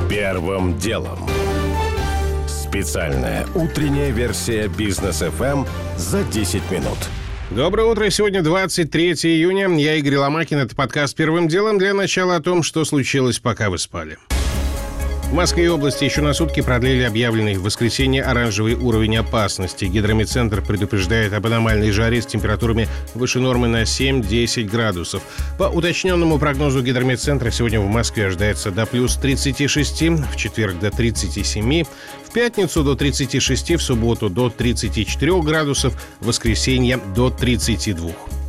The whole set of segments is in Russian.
Первым делом. Специальная утренняя версия Бизнес ФМ за 10 минут. Доброе утро. Сегодня 23 июня. Я Игорь Ломакин. Это подкаст «Первым делом». Для начала о том, что случилось, пока вы спали. В Москве и области еще на сутки продлили объявленный в воскресенье оранжевый уровень опасности. Гидрометцентр предупреждает об аномальной жаре с температурами выше нормы на 7-10 градусов. По уточненному прогнозу Гидрометцентра сегодня в Москве ожидается до плюс 36, в четверг до 37, в пятницу до 36, в субботу до 34 градусов, в воскресенье до 32.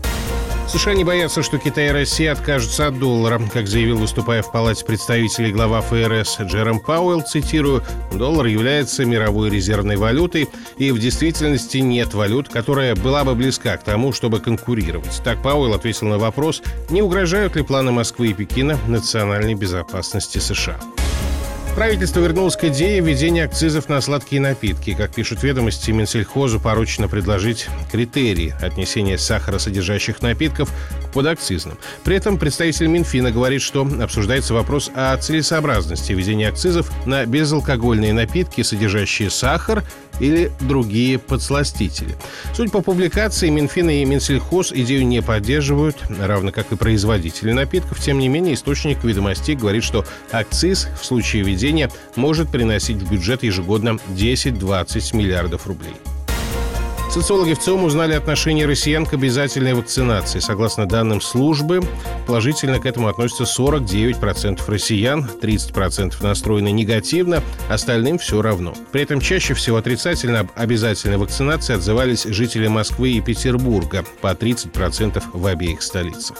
США не боятся, что Китай и Россия откажутся от доллара. Как заявил, выступая в Палате представителей глава ФРС Джером Пауэлл, цитирую, «Доллар является мировой резервной валютой, и в действительности нет валют, которая была бы близка к тому, чтобы конкурировать». Так Пауэлл ответил на вопрос, не угрожают ли планы Москвы и Пекина национальной безопасности США. Правительство вернулось к идее введения акцизов на сладкие напитки. Как пишут ведомости, Минсельхозу поручено предложить критерии отнесения сахаросодержащих напитков к подакцизным. При этом представитель Минфина говорит, что обсуждается вопрос о целесообразности введения акцизов на безалкогольные напитки, содержащие сахар или другие подсластители. Судя по публикации, Минфин и Минсельхоз идею не поддерживают, равно как и производители напитков. Тем не менее, источник ведомостей говорит, что акциз в случае введения может приносить в бюджет ежегодно 10-20 миллиардов рублей. Социологи в ЦИОМ узнали отношение россиян к обязательной вакцинации. Согласно данным службы, положительно к этому относятся 49% россиян, 30% настроены негативно, остальным все равно. При этом чаще всего отрицательно об обязательной вакцинации отзывались жители Москвы и Петербурга, по 30% в обеих столицах.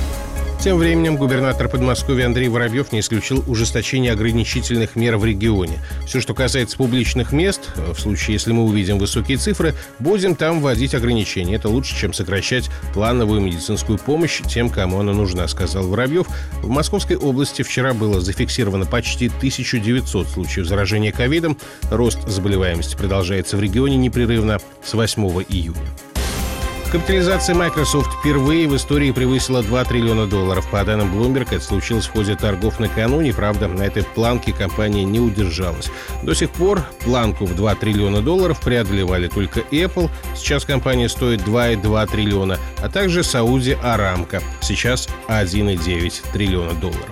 Тем временем губернатор Подмосковья Андрей Воробьев не исключил ужесточение ограничительных мер в регионе. Все, что касается публичных мест, в случае, если мы увидим высокие цифры, будем там вводить ограничения. Это лучше, чем сокращать плановую медицинскую помощь тем, кому она нужна, сказал Воробьев. В Московской области вчера было зафиксировано почти 1900 случаев заражения ковидом. Рост заболеваемости продолжается в регионе непрерывно с 8 июня. Капитализация Microsoft впервые в истории превысила $2 триллиона. По данным Bloomberg, это случилось в ходе торгов накануне. Правда, на этой планке компания не удержалась. До сих пор планку в $2 триллиона преодолевали только Apple. Сейчас компания стоит $2,2 триллиона, а также Saudi Aramco. Сейчас $1,9 триллиона.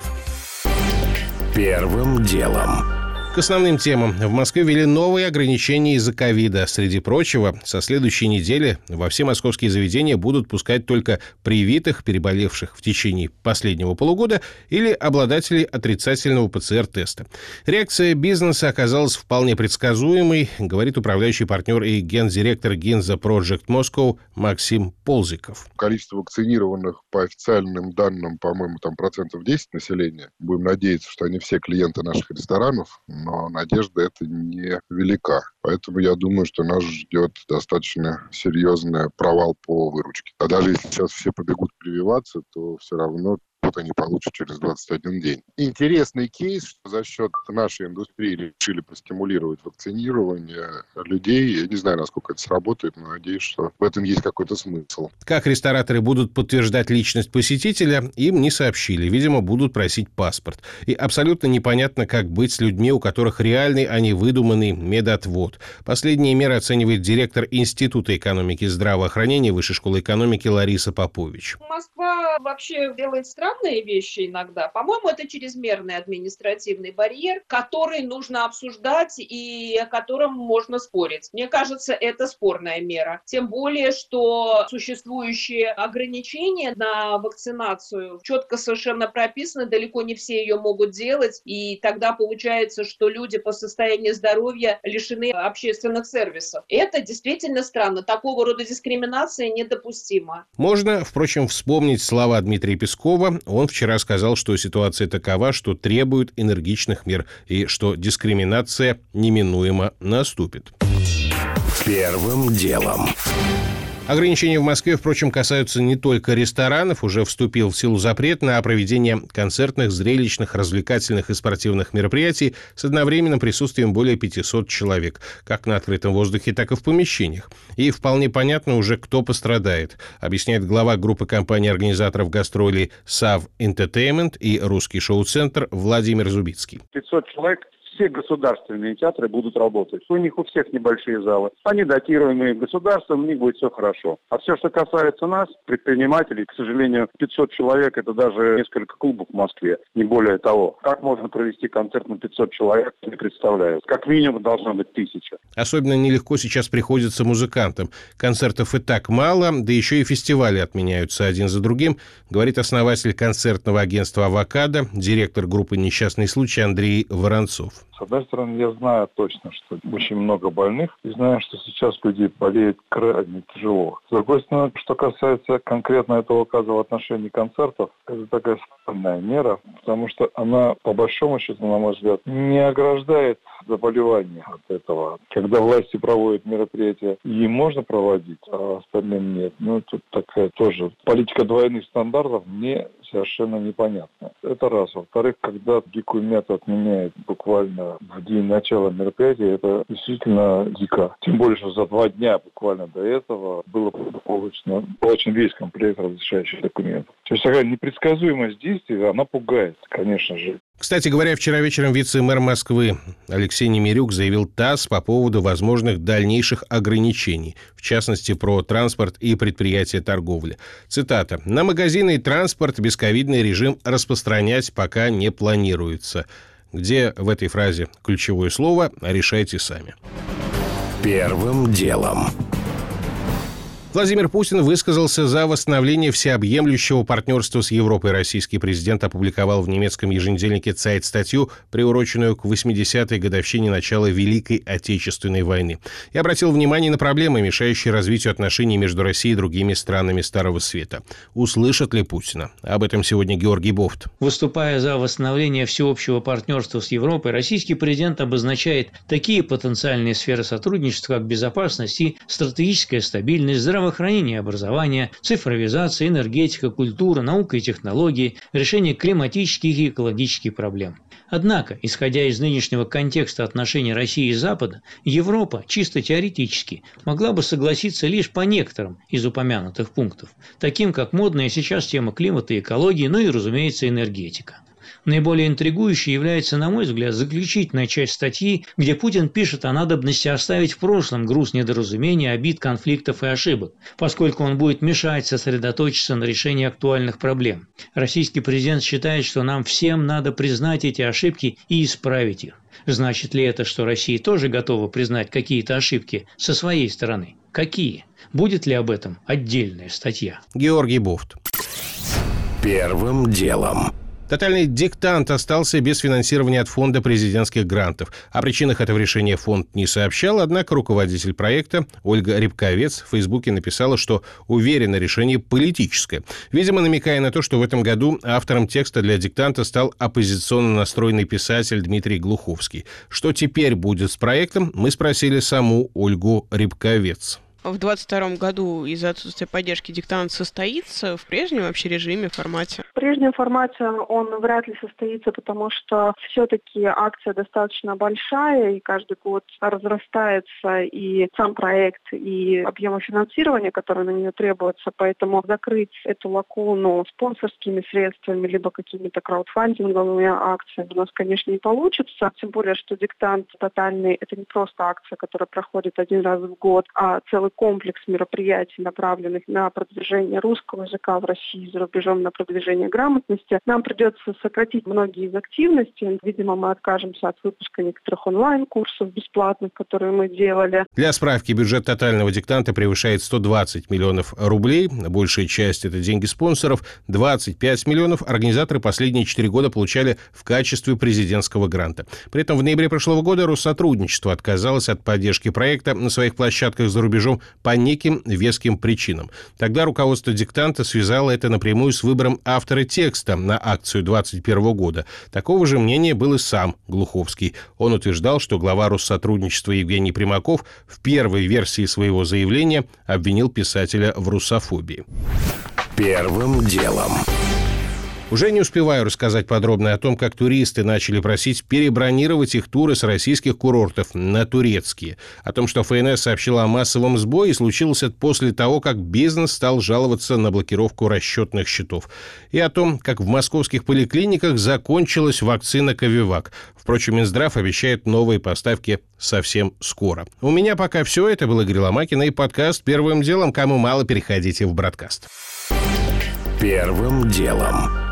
Первым делом. К основным темам. В Москве ввели новые ограничения из-за ковида. Среди прочего, со следующей недели во все московские заведения будут пускать только привитых, переболевших в течение последнего полугода или обладателей отрицательного ПЦР-теста. Реакция бизнеса оказалась вполне предсказуемой, говорит управляющий партнер и гендиректор Ginza Project Moscow Максим Ползиков. Количество вакцинированных по официальным данным, по-моему, там 10% населения. Будем надеяться, что они все клиенты наших ресторанов. Но надежда это не велика. Поэтому я думаю, что нас ждет достаточно серьезный провал по выручке. А даже если сейчас все побегут прививаться, то все равно они получат через 21 день. Интересный кейс, что за счет нашей индустрии решили простимулировать вакцинирование людей. Я не знаю, насколько это сработает, но надеюсь, что в этом есть какой-то смысл. Как рестораторы будут подтверждать личность посетителя, им не сообщили. Видимо, будут просить паспорт. И абсолютно непонятно, как быть с людьми, у которых реальный, а не выдуманный медотвод. Последние меры оценивает директор Института экономики и здравоохранения Высшей школы экономики Лариса Попович. Москва вообще делает странные вещи иногда. По-моему, это чрезмерный административный барьер, который нужно обсуждать и о котором можно спорить. Мне кажется, это спорная мера. Тем более, что существующие ограничения на вакцинацию четко совершенно прописаны, далеко не все ее могут делать, и тогда получается, что люди по состоянию здоровья лишены общественных сервисов. Это действительно странно. Такого рода дискриминация недопустима. Можно, впрочем, вспомнить слова Дмитрия Пескова. Он вчера сказал, что ситуация такова, что требует энергичных мер и что дискриминация неминуемо наступит. Первым делом. Ограничения в Москве, впрочем, касаются не только ресторанов. Уже вступил в силу запрет на проведение концертных, зрелищных, развлекательных и спортивных мероприятий с одновременным присутствием более 500 человек, как на открытом воздухе, так и в помещениях. И вполне понятно уже, кто пострадает, объясняет глава группы компаний-организаторов гастролей САВ Entertainment и Русский шоу-центр Владимир Зубицкий. 500 человек. Все государственные театры будут работать. У них у всех небольшие залы. Они датируемые государством, у них будет все хорошо. А все, что касается нас, предпринимателей, к сожалению, 500 человек – это даже несколько клубов в Москве, не более того. Как можно провести концерт на 500 человек, не представляю. Как минимум должно быть 1000. Особенно нелегко сейчас приходится музыкантам. Концертов и так мало, да еще и фестивали отменяются один за другим, говорит основатель концертного агентства «Авокадо», директор группы «Несчастный случай» Андрей Воронцов. С одной стороны, я знаю точно, что очень много больных, и знаю, что сейчас люди болеют крайне тяжело. С другой стороны, что касается конкретно этого указа в отношении концертов, это такая странная мера, потому что она, по большому счету, на мой взгляд, не ограждает заболевания от этого. Когда власти проводят мероприятия, им можно проводить, а остальным нет. Тут такая тоже политика двойных стандартов мне совершенно непонятна. Это раз. Во-вторых, когда дикую мяту отменяют буквально в день начала мероприятия, это действительно дико. Тем более, что за 2 дня буквально до этого было получен весь комплект разрешающих документов. То есть такая непредсказуемость действий, она пугает, конечно же. Кстати говоря, вчера вечером вице-мэр Москвы Алексей Немирюк заявил ТАСС по поводу возможных дальнейших ограничений, в частности, про транспорт и предприятия торговли. Цитата. «На магазины и транспорт бесковидный режим распространять пока не планируется». Где в этой фразе ключевое слово, решайте сами. Первым делом. Владимир Путин высказался за восстановление всеобъемлющего партнерства с Европой. Российский президент опубликовал в немецком еженедельнике Zeit статью, приуроченную к 80-й годовщине начала Великой Отечественной войны, и обратил внимание на проблемы, мешающие развитию отношений между Россией и другими странами Старого Света. Услышат ли Путина? Об этом сегодня Георгий Бофт. Выступая за восстановление всеобщего партнерства с Европой, российский президент обозначает такие потенциальные сферы сотрудничества, как безопасность и стратегическая стабильность, здравоохранение и образование, цифровизация, энергетика, культура, наука и технологии, решение климатических и экологических проблем. Однако, исходя из нынешнего контекста отношений России и Запада, Европа, чисто теоретически, могла бы согласиться лишь по некоторым из упомянутых пунктов, таким как модная сейчас тема климата и экологии, ну и, разумеется, энергетика. Наиболее интригующей является, на мой взгляд, заключительная часть статьи, где Путин пишет о надобности оставить в прошлом груз недоразумений, обид, конфликтов и ошибок, поскольку он будет мешать сосредоточиться на решении актуальных проблем. Российский президент считает, что нам всем надо признать эти ошибки и исправить их. Значит ли это, что Россия тоже готова признать какие-то ошибки со своей стороны? Какие? Будет ли об этом отдельная статья? Георгий Бофт. Первым делом. Тотальный диктант остался без финансирования от фонда президентских грантов. О причинах этого решения фонд не сообщал, однако руководитель проекта Ольга Рябковец в Фейсбуке написала, что уверена, решение политическое. Видимо, намекая на то, что в этом году автором текста для диктанта стал оппозиционно настроенный писатель Дмитрий Глуховский. Что теперь будет с проектом, мы спросили саму Ольгу Рябковец. В 2022 году из-за отсутствия поддержки диктант состоится в прежнем вообще режиме, формате? В прежнем формате он вряд ли состоится, потому что все-таки акция достаточно большая, и каждый год разрастается и сам проект, и объемы финансирования, которые на нее требуются. Поэтому закрыть эту лакуну спонсорскими средствами, либо какими-то краудфандинговыми акциями у нас, конечно, не получится. Тем более, что диктант тотальный – это не просто акция, которая проходит один раз в год, а целый комплекс мероприятий, направленных на продвижение русского языка в России, за рубежом на продвижение грамотности. Нам придется сократить многие из активностей. Видимо, мы откажемся от выпуска некоторых онлайн-курсов бесплатных, которые мы делали. Для справки, бюджет тотального диктанта превышает 120 миллионов рублей. Большая часть – это деньги спонсоров. 25 миллионов организаторы последние 4 года получали в качестве президентского гранта. При этом в ноябре прошлого года Россотрудничество отказалось от поддержки проекта на своих площадках за рубежом по неким веским причинам. Тогда руководство «Диктанта» связало это напрямую с выбором автора текста на акцию 2021 года. Такого же мнения был и сам Глуховский. Он утверждал, что глава Россотрудничества Евгений Примаков в первой версии своего заявления обвинил писателя в русофобии. Первым делом. Уже не успеваю рассказать подробно о том, как туристы начали просить перебронировать их туры с российских курортов на турецкие. О том, что ФНС сообщила о массовом сбое, случилось это после того, как бизнес стал жаловаться на блокировку расчетных счетов. И о том, как в московских поликлиниках закончилась вакцина Ковивак. Впрочем, Минздрав обещает новые поставки совсем скоро. У меня пока все. Это был Игорь Ломакин и подкаст «Первым делом». Кому мало, переходите в Бродкаст. Первым делом.